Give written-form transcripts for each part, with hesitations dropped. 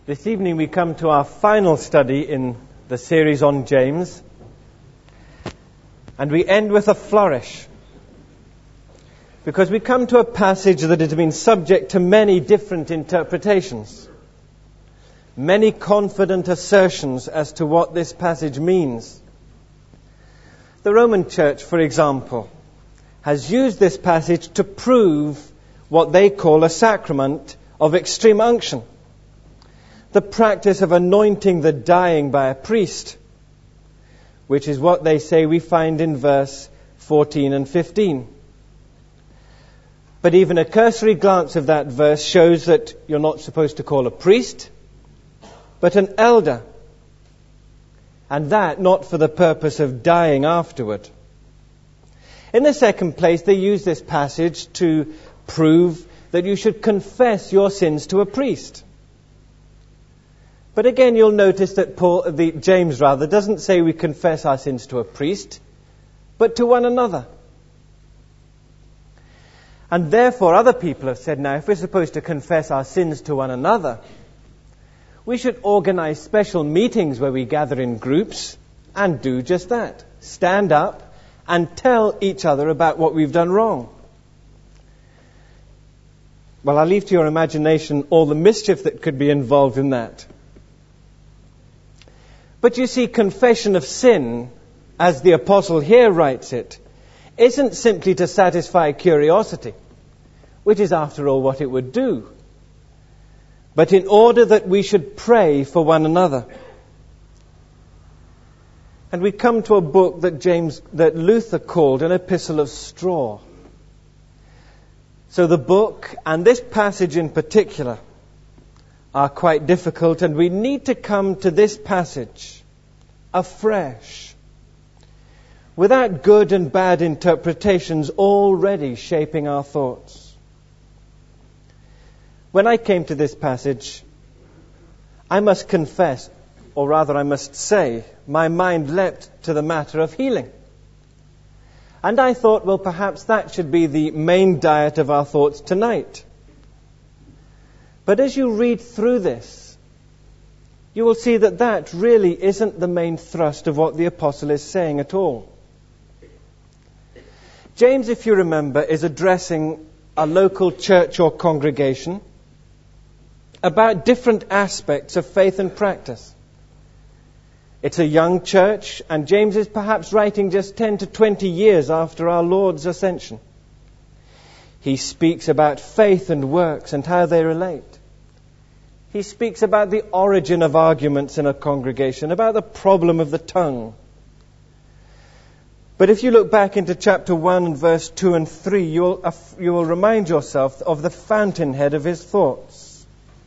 This evening we come to our final study in the series on James, and we end with a flourish, because we come to a passage that has been subject to many different interpretations, many confident assertions as to what this passage means. The Roman Church, for example, has used this passage to prove what they call a sacrament of extreme unction, the practice of anointing the dying by a priest, which is what they say we find in verse 14 and 15. But even a cursory glance of that verse shows that you're not supposed to call a priest, but an elder. And that not for the purpose of dying afterward. In the second place, they use this passage to prove that you should confess your sins to a priest. But again, you'll notice that James doesn't say we confess our sins to a priest, but to one another. And therefore, other people have said, now, if we're supposed to confess our sins to one another, we should organize special meetings where we gather in groups and do just that. Stand up and tell each other about what we've done wrong. Well, I'll leave to your imagination all the mischief that could be involved in that. But you see, confession of sin, as the apostle here writes it, isn't simply to satisfy curiosity, which is after all what it would do, but in order that we should pray for one another. And we come to a book that Luther called an epistle of straw. So the book, and this passage in particular, are quite difficult, and we need to come to this passage afresh, without good and bad interpretations already shaping our thoughts. When I came to this passage, I must confess, or rather I must say, my mind leapt to the matter of healing. And I thought, well, perhaps that should be the main diet of our thoughts tonight. But as you read through this, you will see that that really isn't the main thrust of what the apostle is saying at all. James, if you remember, is addressing a local church or congregation about different aspects of faith and practice. It's a young church, and James is perhaps writing just 10 to 20 years after our Lord's ascension. He speaks about faith and works and how they relate. He speaks about the origin of arguments in a congregation, about the problem of the tongue. But if you look back into chapter 1 and verse 2 and 3, you will remind yourself of the fountainhead of his thoughts.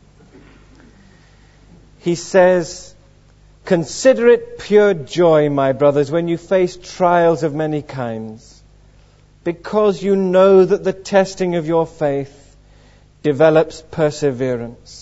He says, "Consider it pure joy, my brothers, when you face trials of many kinds, because you know that the testing of your faith develops perseverance."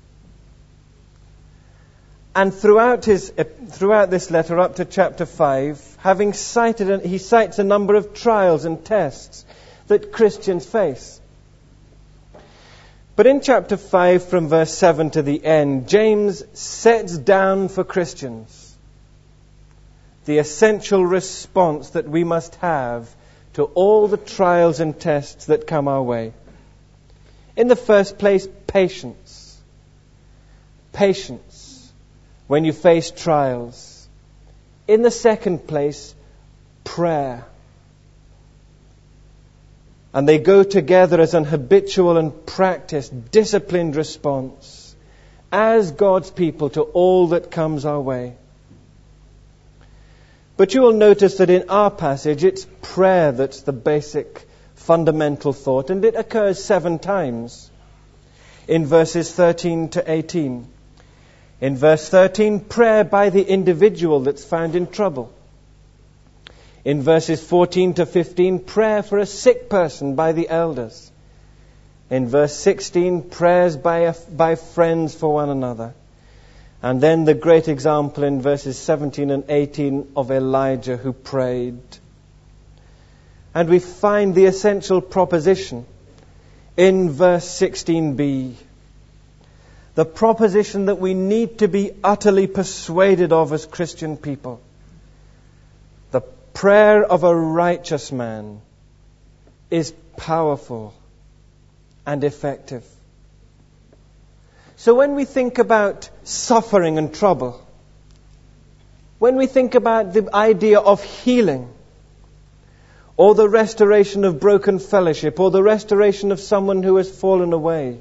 And throughout this letter up to chapter 5, he cites a number of trials and tests that Christians face. But in chapter 5, from verse 7 to the end, James sets down for Christians the essential response that we must have to all the trials and tests that come our way. In the first place, patience. Patience when you face trials. In the second place, prayer. And they go together as an habitual and practiced, disciplined response as God's people to all that comes our way. But you will notice that in our passage, it's prayer that's the basic, fundamental thought, and it occurs 7 times in verses 13 to 18. In verse 13, prayer by the individual that's found in trouble. In verses 14 to 15, prayer for a sick person by the elders. In verse 16, prayers by friends for one another. And then the great example in verses 17 and 18 of Elijah who prayed. And we find the essential proposition in verse 16b. the proposition that we need to be utterly persuaded of as Christian people. The prayer of a righteous man is powerful and effective. So when we think about suffering and trouble, when we think about the idea of healing, or the restoration of broken fellowship, or the restoration of someone who has fallen away,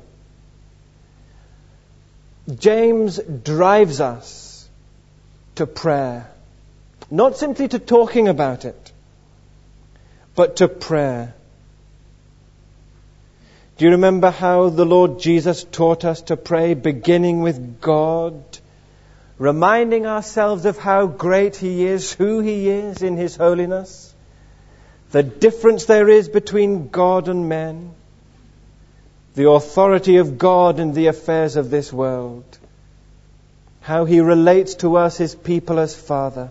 James drives us to prayer. Not simply to talking about it, but to prayer. Do you remember how the Lord Jesus taught us to pray, beginning with God, reminding ourselves of how great He is, who He is in His holiness, the difference there is between God and men, the authority of God in the affairs of this world, how He relates to us, His people, as Father,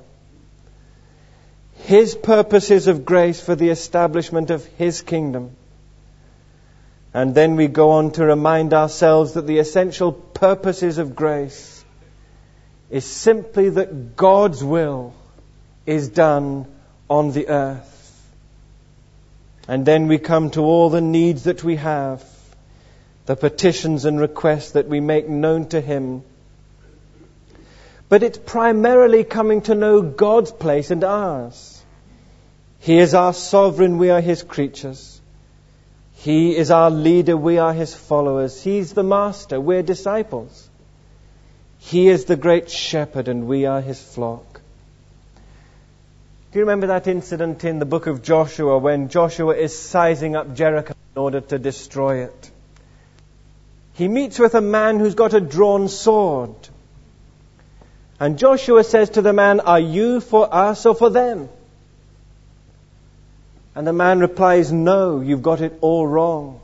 His purposes of grace for the establishment of His kingdom. And then we go on to remind ourselves that the essential purposes of grace is simply that God's will is done on the earth. And then we come to all the needs that we have, the petitions and requests that we make known to Him. But it's primarily coming to know God's place and ours. He is our sovereign, we are His creatures. He is our leader, we are His followers. He's the master, we're disciples. He is the great shepherd and we are His flock. Do you remember that incident in the book of Joshua when Joshua is sizing up Jericho in order to destroy it? He meets with a man who's got a drawn sword. And Joshua says to the man, "Are you for us or for them?" And the man replies, "No, you've got it all wrong.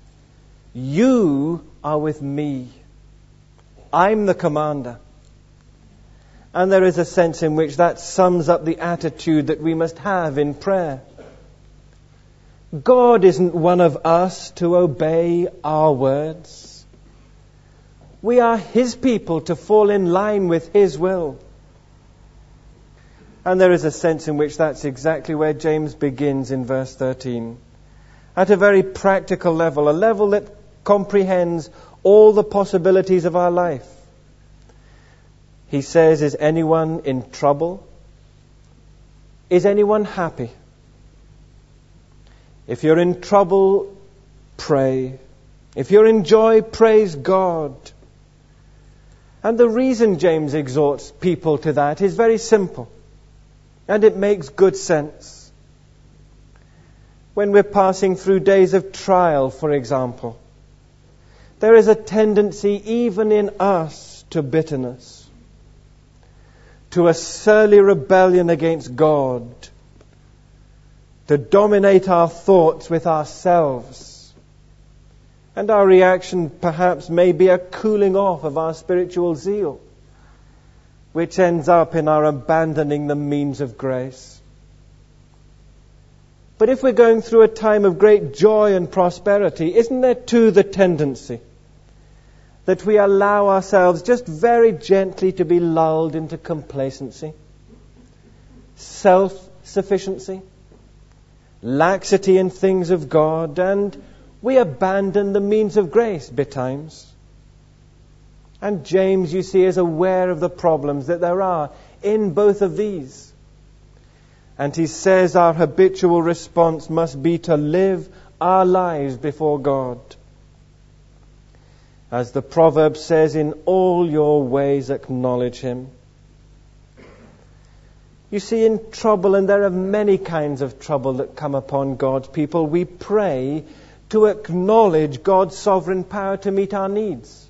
You are with me. I'm the commander." And there is a sense in which that sums up the attitude that we must have in prayer. God isn't one of us to obey our words. We are His people to fall in line with His will. And there is a sense in which that's exactly where James begins in verse 13. At a very practical level, a level that comprehends all the possibilities of our life. He says, is anyone in trouble? Is anyone happy? If you're in trouble, pray. If you're in joy, praise God. And the reason James exhorts people to that is very simple. And it makes good sense. When we're passing through days of trial, for example, there is a tendency even in us to bitterness, to a surly rebellion against God, to dominate our thoughts with ourselves. And our reaction perhaps may be a cooling off of our spiritual zeal, which ends up in our abandoning the means of grace. But if we're going through a time of great joy and prosperity, isn't there too the tendency that we allow ourselves just very gently to be lulled into complacency, self-sufficiency, laxity in things of God, and we abandon the means of grace betimes? And James, you see, is aware of the problems that there are in both of these. And he says our habitual response must be to live our lives before God. As the proverb says, in all your ways acknowledge Him. You see, in trouble, and there are many kinds of trouble that come upon God's people, we pray to acknowledge God's sovereign power to meet our needs.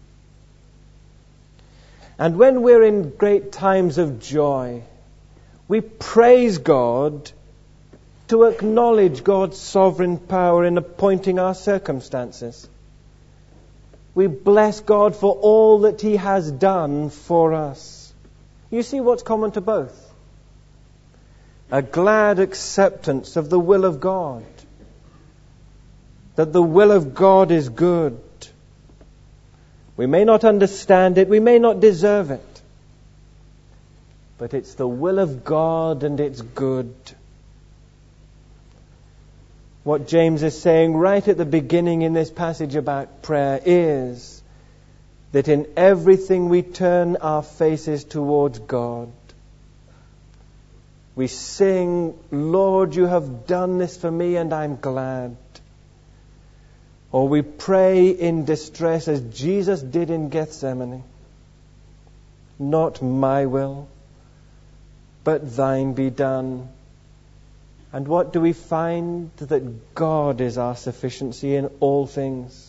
And when we're in great times of joy, we praise God to acknowledge God's sovereign power in appointing our circumstances. We bless God for all that He has done for us. You see what's common to both? A glad acceptance of the will of God. That the will of God is good. We may not understand it, we may not deserve it, but it's the will of God and it's good. What James is saying right at the beginning in this passage about prayer is that in everything we turn our faces towards God. We sing, Lord, you have done this for me and I'm glad. Or we pray in distress as Jesus did in Gethsemane. Not my will, but thine be done. And what do we find? That God is our sufficiency in all things.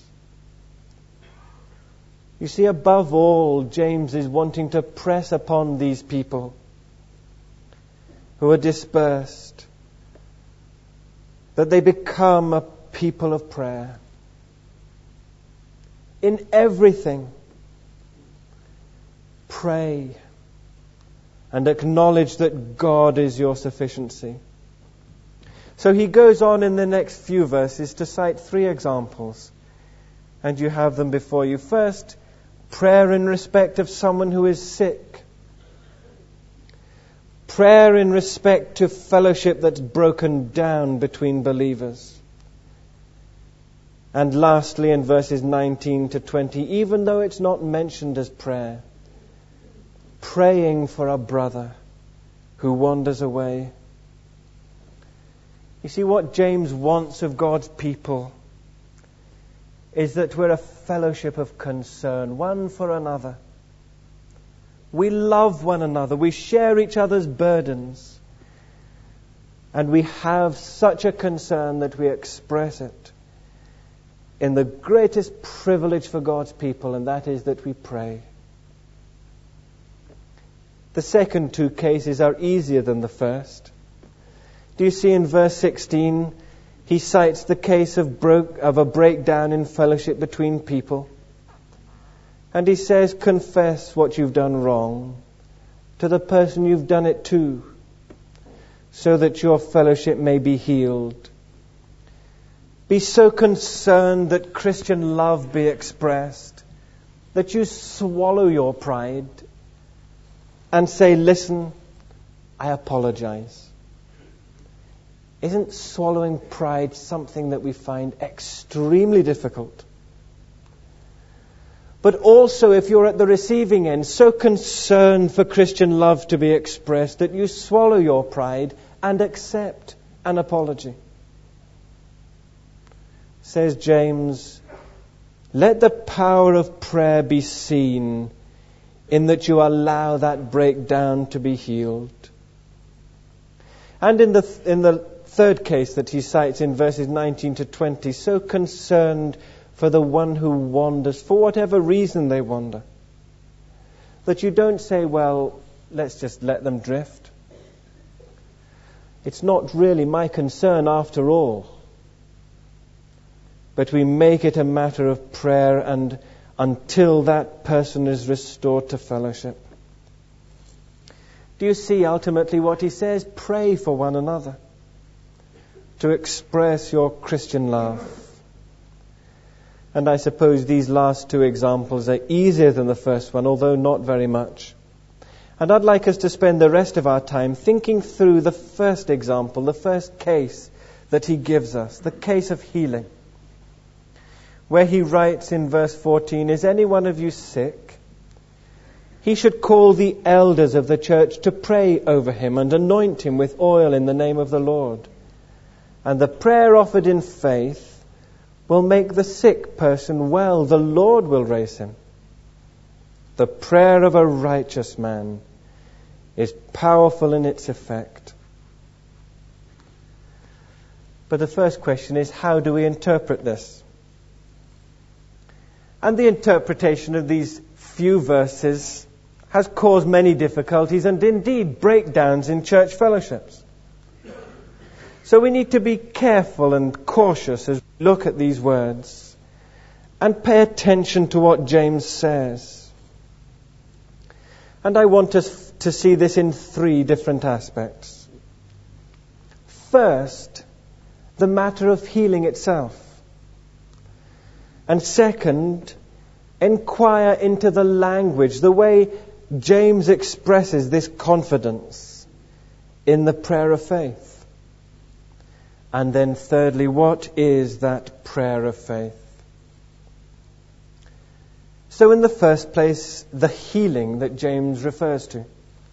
You see, above all, James is wanting to press upon these people who are dispersed, that they become a people of prayer. In everything, pray and acknowledge that God is your sufficiency. So he goes on in the next few verses to cite 3 examples, and you have them before you. First, prayer in respect of someone who is sick. Prayer in respect to fellowship that's broken down between believers. And lastly, in verses 19 to 20, even though it's not mentioned as prayer, praying for a brother who wanders away. You see, what James wants of God's people is that we're a fellowship of concern, one for another. We love one another. We share each other's burdens. And we have such a concern that we express it in the greatest privilege for God's people, and that is that we pray. The second 2 cases are easier than the first. Do you see in verse 16, he cites the case of a breakdown in fellowship between people. And he says, confess what you've done wrong to the person you've done it to, so that your fellowship may be healed. Be so concerned that Christian love be expressed, that you swallow your pride and say, listen, I apologize. Isn't swallowing pride something that we find extremely difficult? But also, if you're at the receiving end, so concerned for Christian love to be expressed that you swallow your pride and accept an apology. Says James, let the power of prayer be seen in that you allow that breakdown to be healed. And in the third case that he cites in verses 19 to 20, so concerned for the one who wanders, for whatever reason they wander, that you don't say, well, let's just let them drift. It's not really my concern after all. But we make it a matter of prayer and until that person is restored to fellowship. Do you see ultimately what he says? Pray for one another to express your Christian love. And I suppose these last 2 examples are easier than the first one, although not very much. And I'd like us to spend the rest of our time thinking through the first example, the first case that he gives us, the case of healing. Where he writes in verse 14, is any one of you sick? He should call the elders of the church to pray over him and anoint him with oil in the name of the Lord. And the prayer offered in faith will make the sick person well. The Lord will raise him. The prayer of a righteous man is powerful in its effect. But the first question is, how do we interpret this? And the interpretation of these few verses has caused many difficulties and indeed breakdowns in church fellowships. So we need to be careful and cautious as we look at these words and pay attention to what James says. And I want us to see this in 3 different aspects. First, the matter of healing itself. And second, Inquire into the language, the way James expresses this confidence in the prayer of faith. And then thirdly, what is that prayer of faith? So in the first place, the healing that James refers to.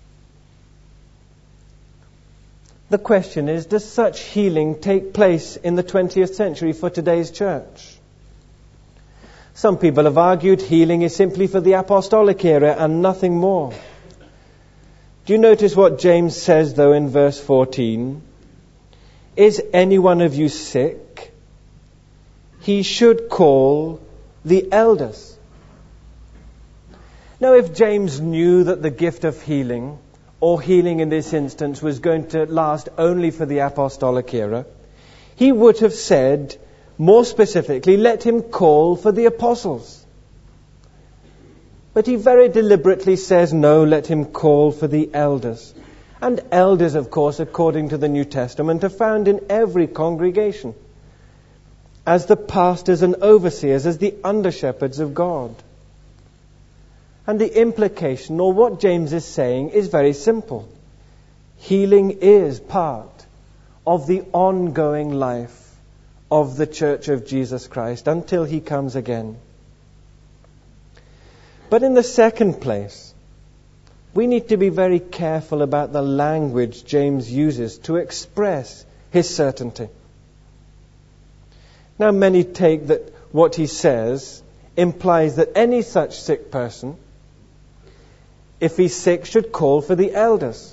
The question is, does such healing take place in the 20th century for today's church? Some people have argued healing is simply for the apostolic era and nothing more. Do you notice what James says, though, in verse 14? Is any one of you sick? He should call the elders. Now, if James knew that the gift of healing, or healing in this instance, was going to last only for the apostolic era, he would have said, more specifically, let him call for the apostles. But he very deliberately says, no, let him call for the elders. And elders, of course, according to the New Testament, are found in every congregation as the pastors and overseers, as the under-shepherds of God. And the implication, or what James is saying, is very simple. Healing is part of the ongoing life of the Church of Jesus Christ until He comes again. But in the second place, we need to be very careful about the language James uses to express his certainty. Now, many take that what he says implies that any such sick person, if he's sick, should call for the elders.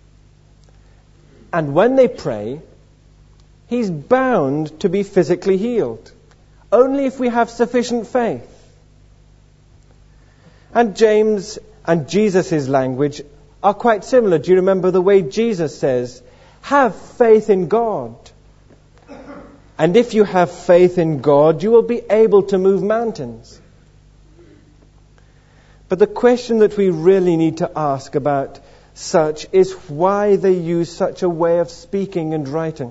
And when they pray, he's bound to be physically healed, only if we have sufficient faith. And James and Jesus' language are quite similar. Do you remember the way Jesus says, have faith in God? And if you have faith in God, you will be able to move mountains. But the question that we really need to ask about such is why they use such a way of speaking and writing.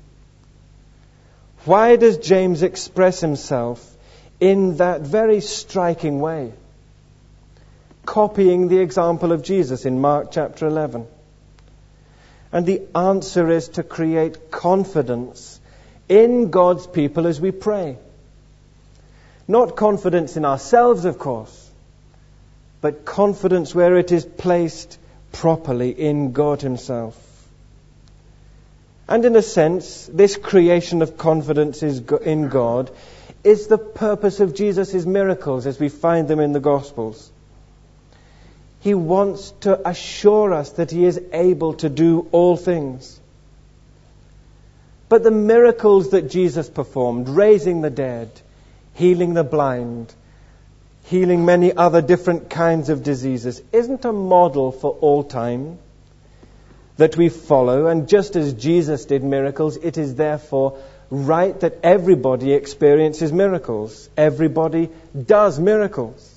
Why does James express himself in that very striking way, copying the example of Jesus in Mark chapter 11? And the answer is to create confidence in God's people as we pray. Not confidence in ourselves, of course, but confidence where it is placed properly in God Himself. And in a sense, this creation of confidence in God is the purpose of Jesus' miracles as we find them in the Gospels. He wants to assure us that He is able to do all things. But the miracles that Jesus performed, raising the dead, healing the blind, healing many other different kinds of diseases, isn't a model for all time that we follow. And just as Jesus did miracles, it is therefore right that everybody experiences miracles. Everybody does miracles.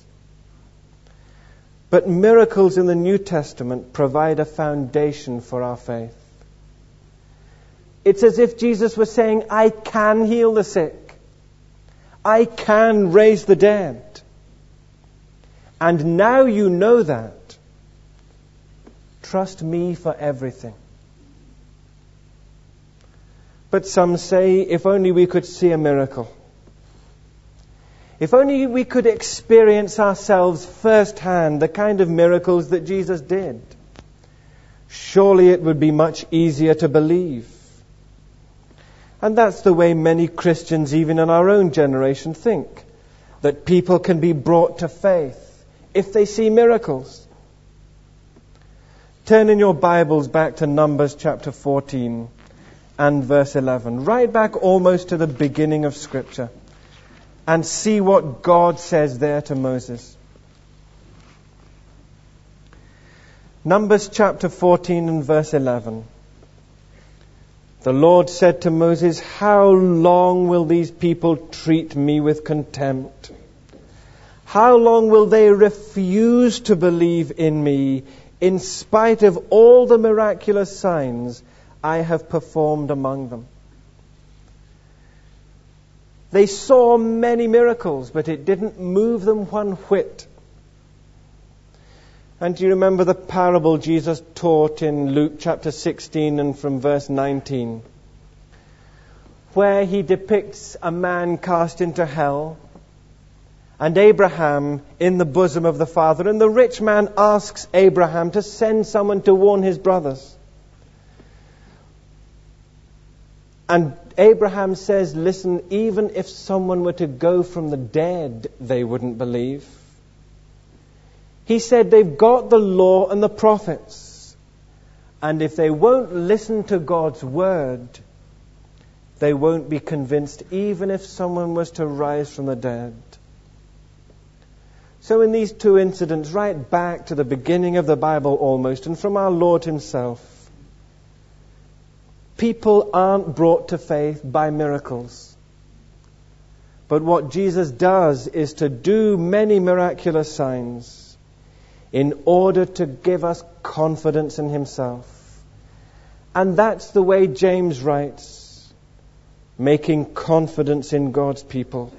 But miracles in the New Testament provide a foundation for our faith. It's as if Jesus was saying, I can heal the sick. I can raise the dead. And now you know that. Trust me for everything. But some say, if only we could see a miracle. If only we could experience ourselves firsthand the kind of miracles that Jesus did. Surely it would be much easier to believe. And that's the way many Christians, even in our own generation, think. That people can be brought to faith if they see miracles. Turn in your Bibles back to Numbers chapter 14 and verse 11. Right back almost to the beginning of Scripture. And see what God says there to Moses. Numbers chapter 14 and verse 11. The Lord said to Moses, how long will these people treat me with contempt? How long will they refuse to believe in me in spite of all the miraculous signs I have performed among them? They saw many miracles, but it didn't move them one whit. And do you remember the parable Jesus taught in Luke chapter 16 and from verse 19? Where he depicts a man cast into hell and Abraham in the bosom of the Father. And the rich man asks Abraham to send someone to warn his brothers. And Abraham says, listen, even if someone were to go from the dead, they wouldn't believe. He said they've got the law and the prophets. And if they won't listen to God's word, they won't be convinced, even if someone was to rise from the dead. So in these two incidents, right back to the beginning of the Bible almost, and from our Lord himself, people aren't brought to faith by miracles. But what Jesus does is to do many miraculous signs in order to give us confidence in himself. And that's the way James writes, making confidence in God's people.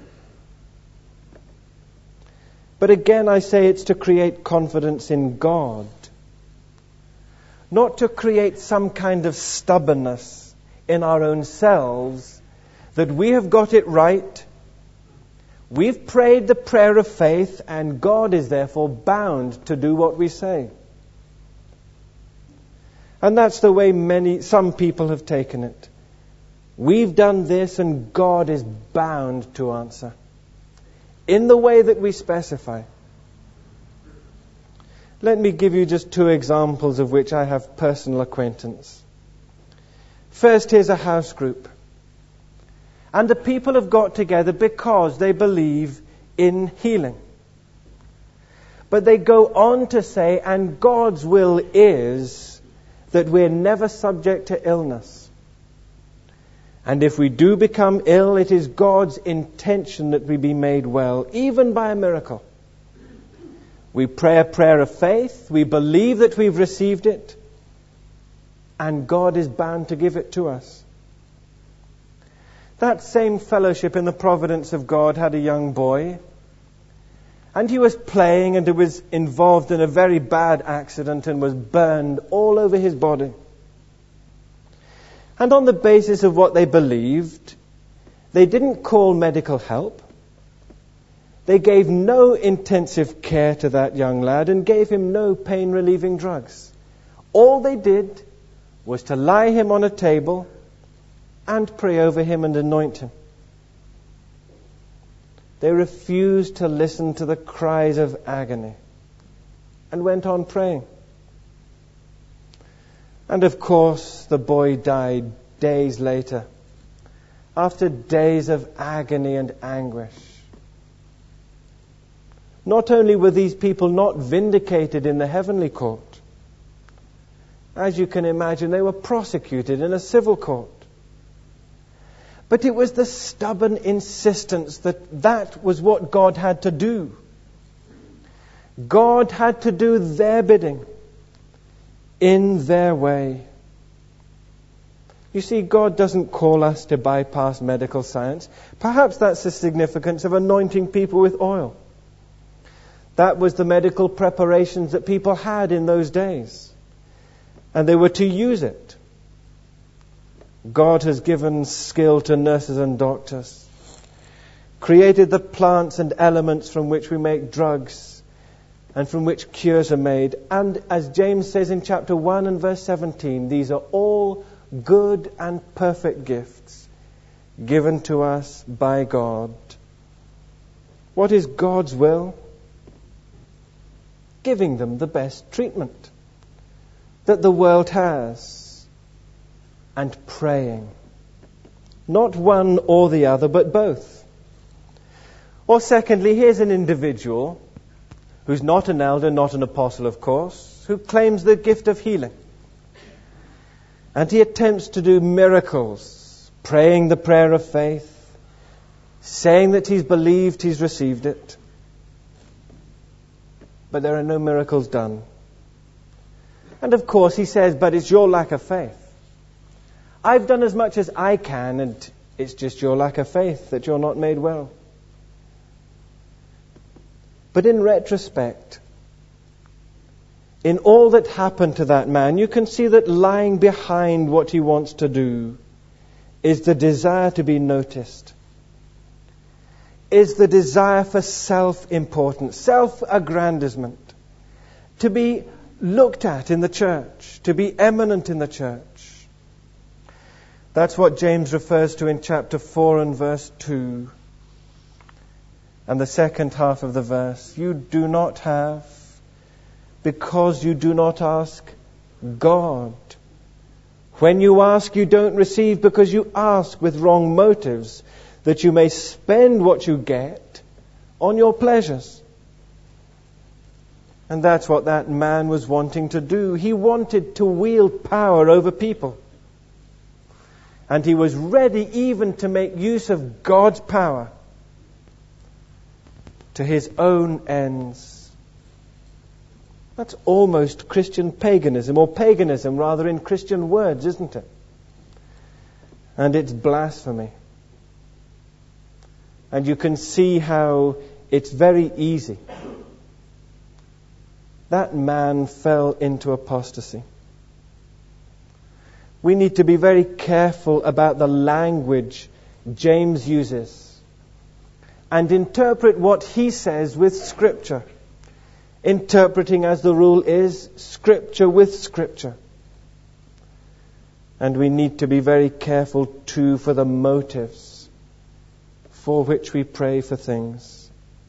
But again, I say it's to create confidence in God, not to create some kind of stubbornness in our own selves that we have got it right, we've prayed the prayer of faith, and God is therefore bound to do what we say. And that's the way some people have taken it. We've done this and God is bound to answer in the way that we specify. Let me give you just two examples of which I have personal acquaintance. First, here's a house group. And the people have got together because they believe in healing. But they go on to say, and God's will is that we're never subject to illness. And if we do become ill, it is God's intention that we be made well, even by a miracle. We pray a prayer of faith, we believe that we've received it, and God is bound to give it to us. That same fellowship in the providence of God had a young boy, and he was playing and he was involved in a very bad accident and was burned all over his body. And on the basis of what they believed, they didn't call medical help. They gave no intensive care to that young lad and gave him no pain-relieving drugs. All they did was to lie him on a table and pray over him and anoint him. They refused to listen to the cries of agony and went on praying. And of course, the boy died days later, after days of agony and anguish. Not only were these people not vindicated in the heavenly court, as you can imagine, they were prosecuted in a civil court. But it was the stubborn insistence that was what God had to do. God had to do their bidding in their way. You see, God doesn't call us to bypass medical science. Perhaps that's the significance of anointing people with oil. That was the medical preparations that people had in those days. And they were to use it. God has given skill to nurses and doctors, created the plants and elements from which we make drugs and from which cures are made. And as James says in chapter 1 and verse 17, these are all good and perfect gifts given to us by God. What is God's will? Giving them the best treatment that the world has. And praying. Not one or the other, but both. Or secondly, here's an individual who's not an elder, not an apostle, of course, who claims the gift of healing. And he attempts to do miracles, praying the prayer of faith, saying that he's believed he's received it. But there are no miracles done. And of course he says, but it's your lack of faith. I've done as much as I can, and It's just your lack of faith that you're not made well. But in retrospect, in all that happened to that man, you can see that lying behind what he wants to do is the desire to be noticed, is the desire for self-importance, self-aggrandizement, to be looked at in the church, to be eminent in the church. That's what James refers to in chapter 4 and verse 2. And the second half of the verse, you do not have because you do not ask God. When you ask, you don't receive because you ask with wrong motives, that you may spend what you get on your pleasures. And that's what that man was wanting to do. He wanted to wield power over people. And he was ready even to make use of God's power to his own ends. That's almost Christian paganism, or paganism rather in Christian words, isn't it? And it's blasphemy. And you can see how it's very easy. That man fell into apostasy. We need to be very careful about the language James uses and interpret what he says with Scripture. Interpreting, as the rule is, Scripture with Scripture. And we need to be very careful too for the motives for which we pray for things.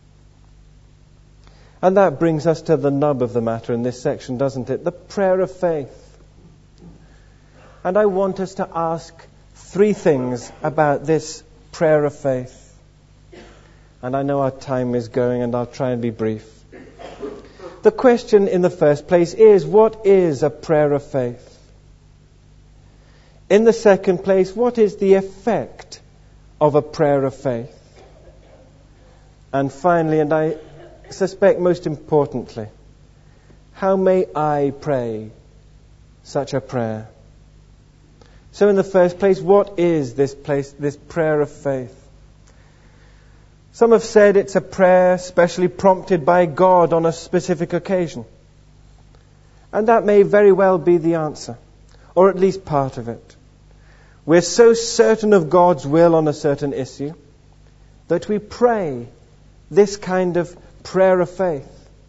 And that brings us to the nub of the matter in this section, doesn't it? The prayer of faith. And I want us to ask 3 things about this prayer of faith. And I know our time is going, and I'll try and be brief. The question in the first place is, what is a prayer of faith? In the second place, what is the effect of a prayer of faith? And finally, and I suspect most importantly, how may I pray such a prayer? So in the first place, what is this prayer of faith? Some have said it's a prayer specially prompted by God on a specific occasion. And that may very well be the answer, or at least part of it. We're so certain of God's will on a certain issue that we pray this kind of prayer of faith.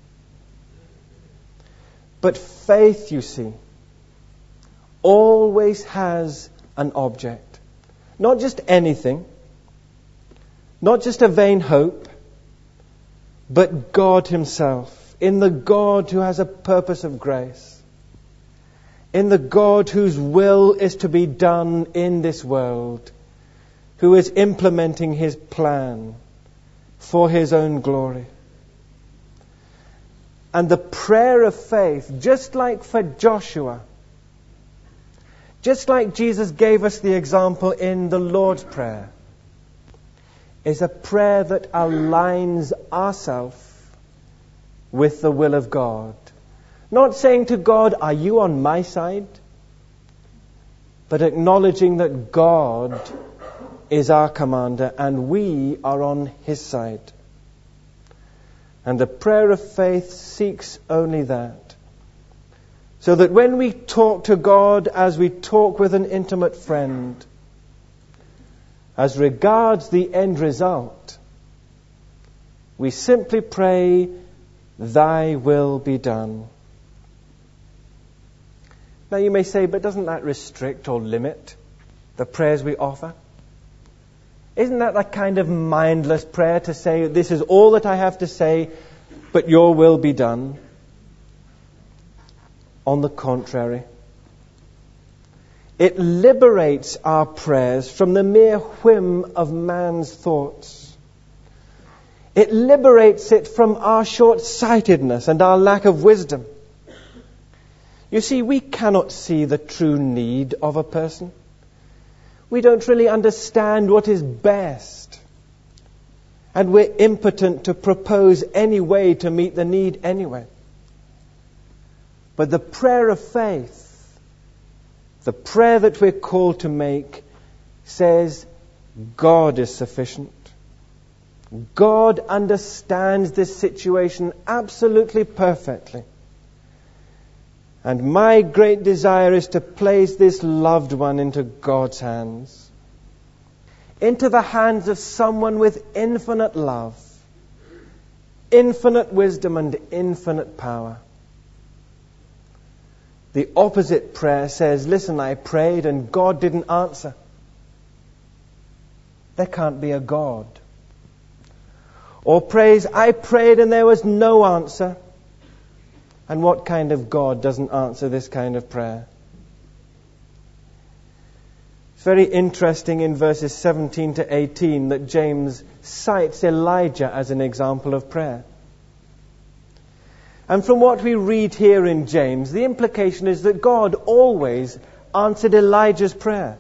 But faith, you see, always has an object. Not just anything, not just a vain hope, but God Himself, in the God who has a purpose of grace, in the God whose will is to be done in this world, who is implementing His plan for His own glory. And the prayer of faith, just like for Joshua, just like Jesus gave us the example in the Lord's Prayer, is a prayer that aligns ourselves with the will of God. Not saying to God, are you on my side? But acknowledging that God is our commander and we are on His side. And the prayer of faith seeks only that. So that when we talk to God as we talk with an intimate friend, as regards the end result, we simply pray, Thy will be done. Now you may say, but doesn't that restrict or limit the prayers we offer? Isn't that a kind of mindless prayer to say, this is all that I have to say, but your will be done? On the contrary, it liberates our prayers from the mere whim of man's thoughts. It liberates it from our short-sightedness and our lack of wisdom. You see, we cannot see the true need of a person. We don't really understand what is best. And we're impotent to propose any way to meet the need anyway. But the prayer of faith, the prayer that we're called to make, says, God is sufficient. God understands this situation absolutely perfectly. And my great desire is to place this loved one into God's hands, into the hands of someone with infinite love, infinite wisdom, and infinite power. The opposite prayer says, listen, I prayed and God didn't answer. There can't be a God. Or prays, I prayed and there was no answer. And what kind of God doesn't answer this kind of prayer? It's very interesting in verses 17 to 18 that James cites Elijah as an example of prayer. And from what we read here in James, the implication is that God always answered Elijah's prayer.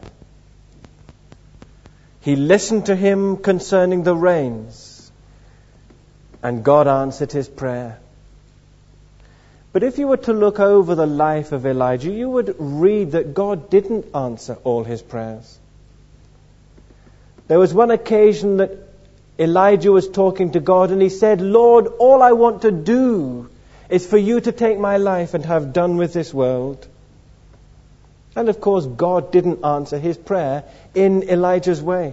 He listened to him concerning the rains, and God answered his prayer. But if you were to look over the life of Elijah, you would read that God didn't answer all his prayers. There was one occasion that Elijah was talking to God and he said, Lord, all I want to do is for you to take my life and have done with this world. And of course, God didn't answer his prayer in Elijah's way.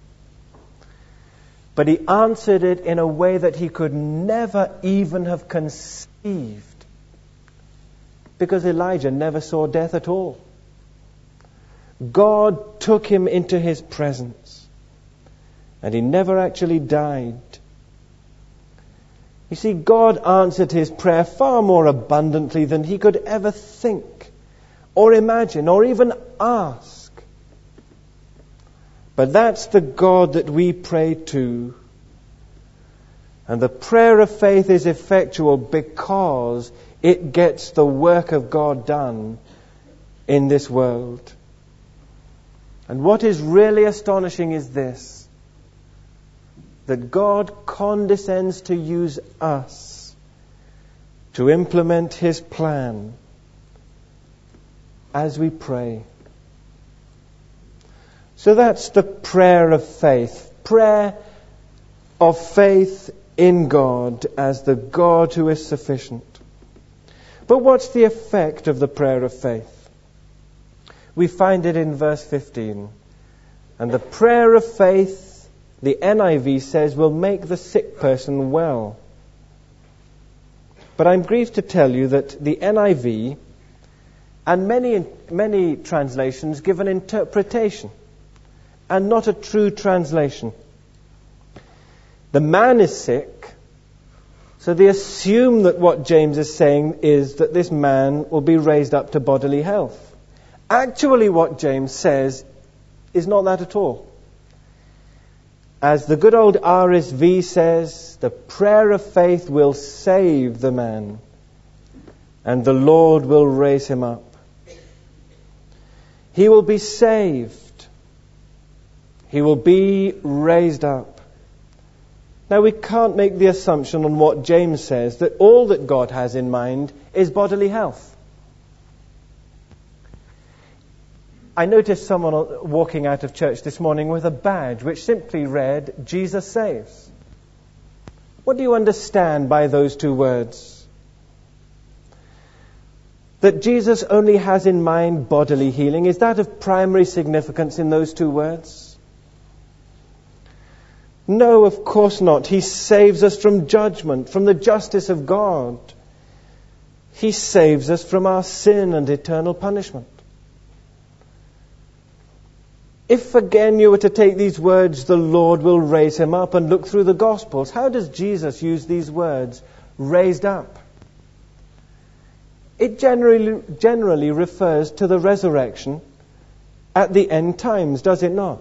But he answered it in a way that he could never even have conceived. Because Elijah never saw death at all. God took him into his presence. And he never actually died. You see, God answered his prayer far more abundantly than he could ever think, or imagine, or even ask. But that's the God that we pray to. And the prayer of faith is effectual because it gets the work of God done in this world. And what is really astonishing is this, that God condescends to use us to implement his plan as we pray. So that's the prayer of faith. Prayer of faith in God as the God who is sufficient. But what's the effect of the prayer of faith? We find it in verse 15. And the prayer of faith, the NIV says, will make the sick person well. But I'm grieved to tell you that the NIV and many translations give an interpretation and not a true translation. The man is sick, so they assume that what James is saying is that this man will be raised up to bodily health. Actually, what James says is not that at all. As the good old RSV says, the prayer of faith will save the man, and the Lord will raise him up. He will be saved. He will be raised up. Now, we can't make the assumption on what James says that all that God has in mind is bodily health. I noticed someone walking out of church this morning with a badge which simply read, Jesus saves. What do you understand by those two words? That Jesus only has in mind bodily healing, is that of primary significance in those two words? No, of course not. He saves us from judgment, from the justice of God. He saves us from our sin and eternal punishment. If again you were to take these words, the Lord will raise him up, and look through the Gospels, how does Jesus use these words, raised up? It generally refers to the resurrection at the end times, does it not?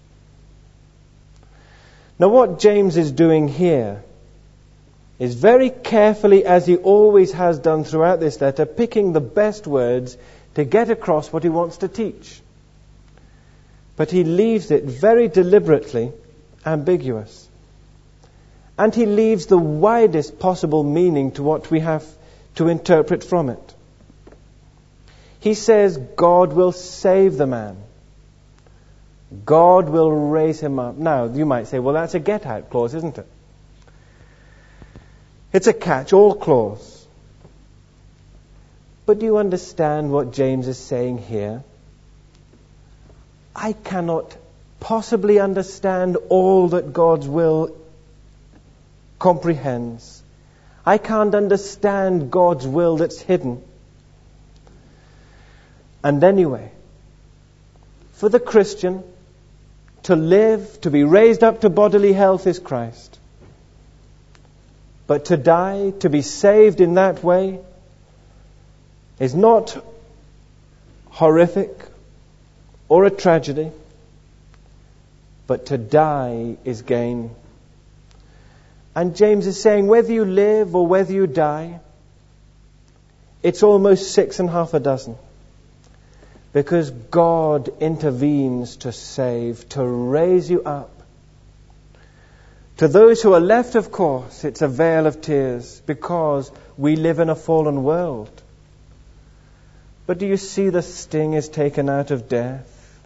Now what James is doing here is very carefully, as he always has done throughout this letter, picking the best words to get across what he wants to teach. But he leaves it very deliberately ambiguous. And he leaves the widest possible meaning to what we have to interpret from it. He says God will save the man. God will raise him up. Now, you might say, well, that's a get-out clause, isn't it? It's a catch-all clause. But do you understand what James is saying here? I cannot possibly understand all that God's will comprehends. I can't understand God's will that's hidden. And anyway, for the Christian, to live, to be raised up to bodily health is Christ. But to die, to be saved in that way, is not horrific or a tragedy, but to die is gain. And James is saying, whether you live or whether you die, it's almost 6 6.5 because God intervenes to save, to raise you up. To those who are left, of course, it's a vale of tears because we live in a fallen world. But do you see the sting is taken out of death?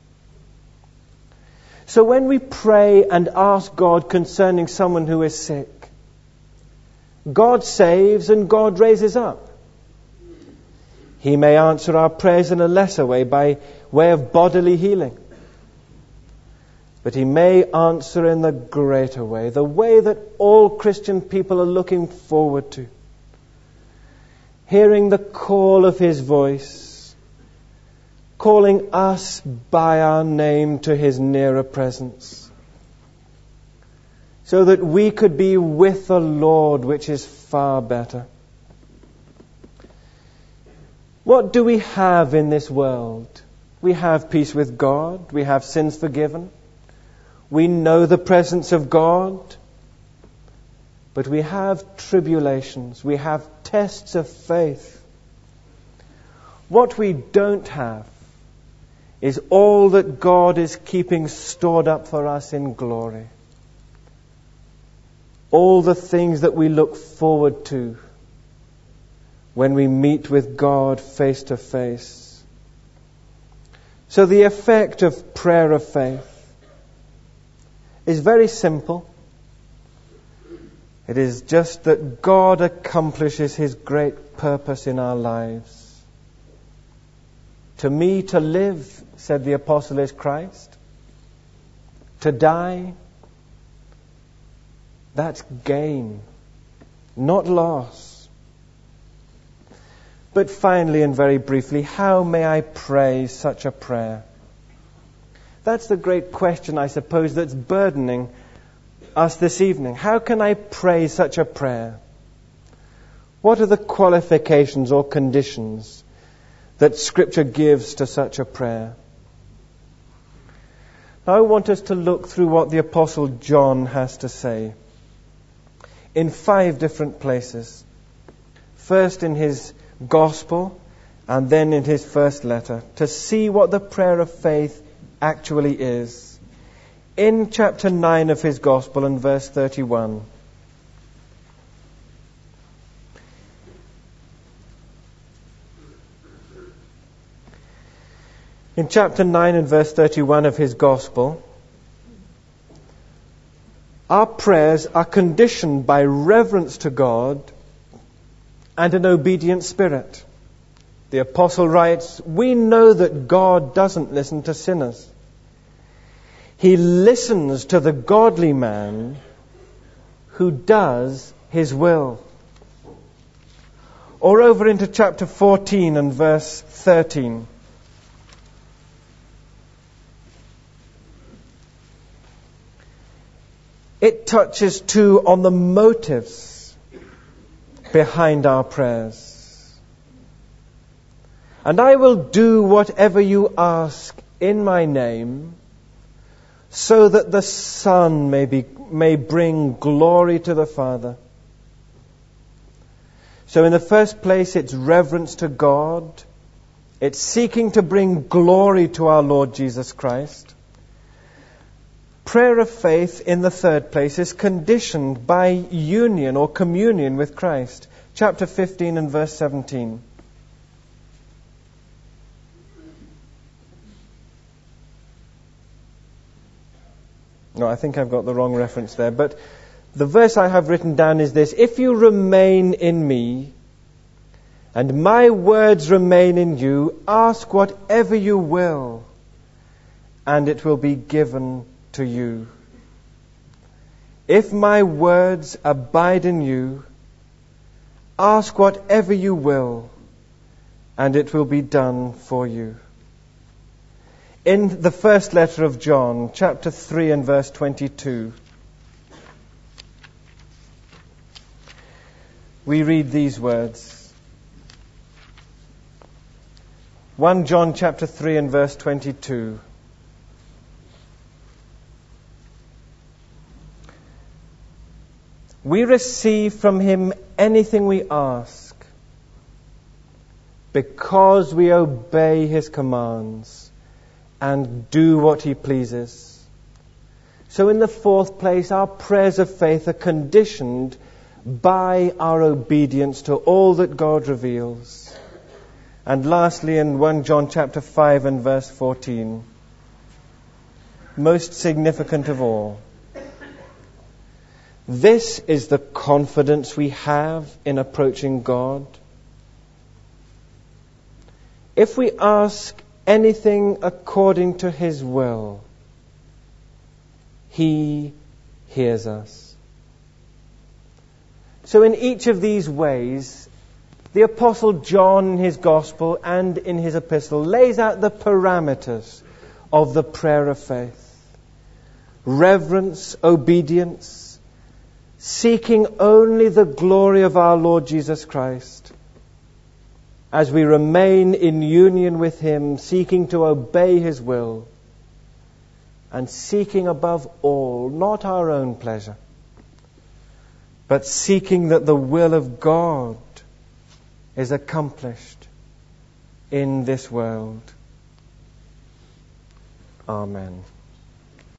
So when we pray and ask God concerning someone who is sick, God saves and God raises up. He may answer our prayers in a lesser way by way of bodily healing. But He may answer in the greater way, the way that all Christian people are looking forward to. Hearing the call of His voice, calling us by our name to His nearer presence, so that we could be with the Lord, which is far better. What do we have in this world? We have peace with God. We have sins forgiven. We know the presence of God. But we have tribulations. We have tests of faith. What we don't have is all that God is keeping stored up for us in glory. All the things that we look forward to when we meet with God face to face. So the effect of prayer of faith is very simple. It is just that God accomplishes His great purpose in our lives. To me, to live, said the apostle, is Christ. To die, that's gain, not loss. But finally and very briefly, how may I pray such a prayer? That's the great question, I suppose, that's burdening us this evening. How can I pray such a prayer? What are the qualifications or conditions that Scripture gives to such a prayer? Now I want us to look through what the Apostle John has to say in 5 different places. First in his Gospel, and then in his first letter, to see what the prayer of faith actually is. In chapter 9 of his Gospel and verse 31. In chapter 9 and verse 31 of his Gospel, our prayers are conditioned by reverence to God and an obedient spirit. The apostle writes, we know that God doesn't listen to sinners. He listens to the godly man who does His will. Or over into chapter 14 and verse 13. It touches too on the motives behind our prayers. And I will do whatever you ask in my name, so that the Son may bring glory to the Father. So in the first place, it's reverence to God. It's seeking to bring glory to our Lord Jesus Christ. Prayer of faith, in the third place, is conditioned by union or communion with Christ. Chapter 15 and verse 17. No, I think I've got the wrong reference there. But the verse I have written down is this: if you remain in me, and my words remain in you, ask whatever you will, and it will be given to you. If my words abide in you, ask whatever you will, and it will be done for you. In the first letter of John, chapter 3 and verse 22, we read these words. 1 John chapter 3 and verse 22. We receive from him anything we ask because we obey his commands and do what he pleases. So in the fourth place, our prayers of faith are conditioned by our obedience to all that God reveals. And lastly, in 1 John chapter 5 and verse 14, most significant of all, this is the confidence we have in approaching God. If we ask anything according to his will, he hears us. So in each of these ways, the Apostle John in his Gospel and in his epistle lays out the parameters of the prayer of faith. Reverence, obedience, seeking only the glory of our Lord Jesus Christ, as we remain in union with him, seeking to obey his will, and seeking above all not our own pleasure, but seeking that the will of God is accomplished in this world. Amen.